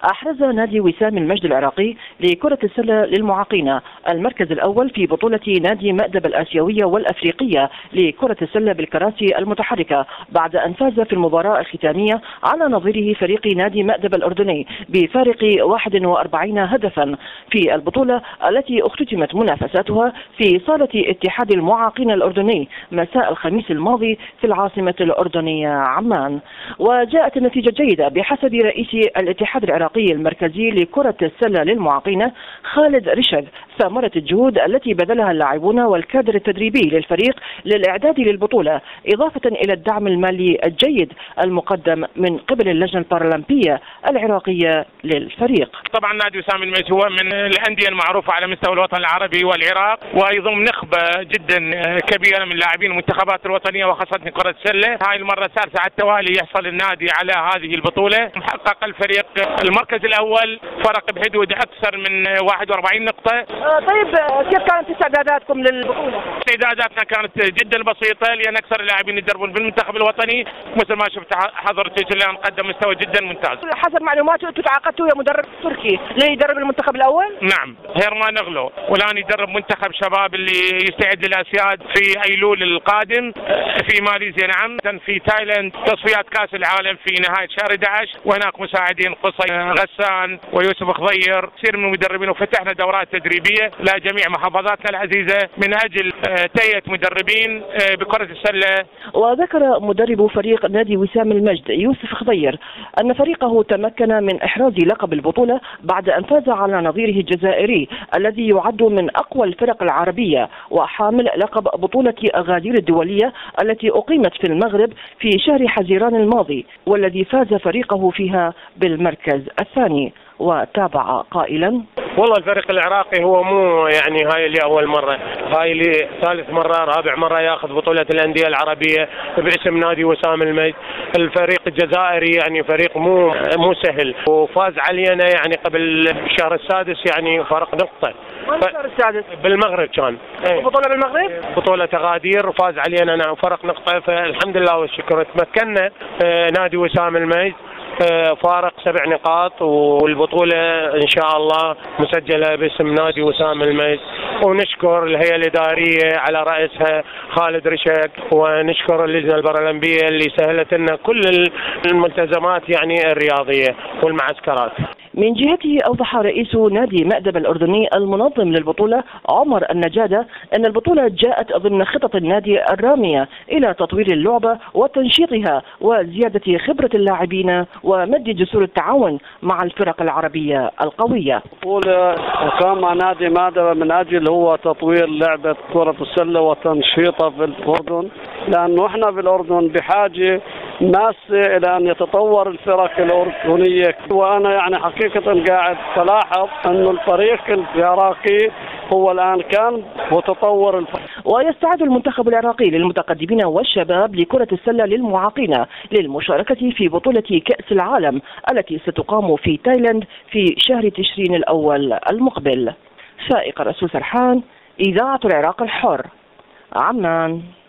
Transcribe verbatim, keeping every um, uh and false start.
أحرز نادي وسام المجد العراقي لكرة السلة للمعاقين المركز الأول في بطولة نادي مأدب الآسيوية والأفريقية لكرة السلة بالكراسي المتحركة بعد أن فاز في المباراة الختامية على نظيره فريق نادي مأدب الأردني بفارق واحد وأربعين هدفا في البطولة التي اختتمت منافساتها في صالة اتحاد المعاقين الأردني مساء الخميس الماضي في العاصمة الأردنية عمان. وجاءت النتيجة جيدة بحسب رئيس الاتحاد العراقي المركزي لكرة السلة للمعاقين خالد رشد ثمرة الجهود التي بذلها اللاعبون والكادر التدريبي للفريق للإعداد للبطولة، إضافة إلى الدعم المالي الجيد المقدم من قبل اللجنة البارالمبية العراقية للفريق. طبعا نادي وسام المجد هو من الأندية المعروفة على مستوى الوطن العربي والعراق، ويضم نخبة جدا كبيرة من لاعبين المنتخبات الوطنية وخاصة كرة السلة. هاي المرة الثالثة على التوالي يحصل النادي على هذه البطولة. محقق الفريق المركز الأول فرق بحدود أكثر من واحد وأربعين نقطة. طيب كيف كانت استعداداتكم للبطولة؟ استعداداتنا كانت جدا بسيطة لأن أكثر اللاعبين يدربون بالمنتخب الوطني، مثل ما شفت حضرتك الآن قدم مستوى جدا ممتاز. حسب معلوماتي أنتم تعاقدتوا ويا مدرب تركي ليدرب المنتخب الأول؟ نعم، هيرمان نغلو، والآن يدرب منتخب شباب اللي يستعد للأسياد في أيلول القادم في ماليزيا. نعم، في تايلاند تصفيات كأس العالم في نهاية شهر أحد عشر، وهناك مساعدين قصي غسان ويوسف خضير، كثير من المدربين، وفتحنا دورات تدريبية لجميع محافظاتنا العزيزة من أجل تهيئة مدربين بكرة السلة. وذكر مدرب فريق نادي وسام المجد يوسف خضير أن فريقه تمكن من إحراز لقب البطولة بعد أن فاز على نظيره الجزائري الذي يعد من أقوى الفرق العربية وحامل لقب بطولة أغادير الدولية التي أقيمت في المغرب في شهر حزيران الماضي، والذي فاز فريقه فيها بالمركز الثاني. وتابع قائلا: والله الفريق العراقي هو مو يعني هاي اللي أول مرة، هاي اللي ثالث مرة رابع مرة ياخذ بطولة الأندية العربية باسم نادي وسام المجد. الفريق الجزائري يعني فريق مو مو سهل، وفاز علينا يعني قبل الشهر السادس يعني فرق نقطة. وين الشهر السادس؟ بالمغرب كان. بطولة بالمغرب؟ بطولة أغادير وفاز علينا نعم فرق نقطة، فالحمد لله والشكر تمكنا نادي وسام المجد فارق سبع نقاط، والبطولة إن شاء الله مسجلة باسم نادي وسام المجد. ونشكر الهيئة الإدارية على رئيسها خالد رشك، ونشكر اللجنة البارالمبية اللي سهلت لنا كل الملتزمات يعني الرياضية والمعسكرات. من جهته أوضح رئيس نادي مأدب الأردني المنظم للبطولة عمر النجادة أن البطولة جاءت ضمن خطط النادي الرامية إلى تطوير اللعبة وتنشيطها وزيادة خبرة اللاعبين ومد جسور التعاون مع الفرق العربية القوية. البطولة كان مع نادي مأدب من أجل هو تطوير لعبة كرة السلة وتنشيطها في الأردن، لأنه احنا بالأردن بحاجة ماسة إلى أن يتطور الفرق الأردنية. وأنا يعني حقيقة قاعد تلاحظ أن الفريق العراقي هو الآن كان وتطور الفريق. ويستعد المنتخب العراقي للمتقدمين والشباب لكرة السلة للمعاقين للمشاركة في بطولة كأس العالم التي ستقام في تايلاند في شهر تشرين الأول المقبل. فائق رسول سرحان، إذاعة العراق الحر، عمان.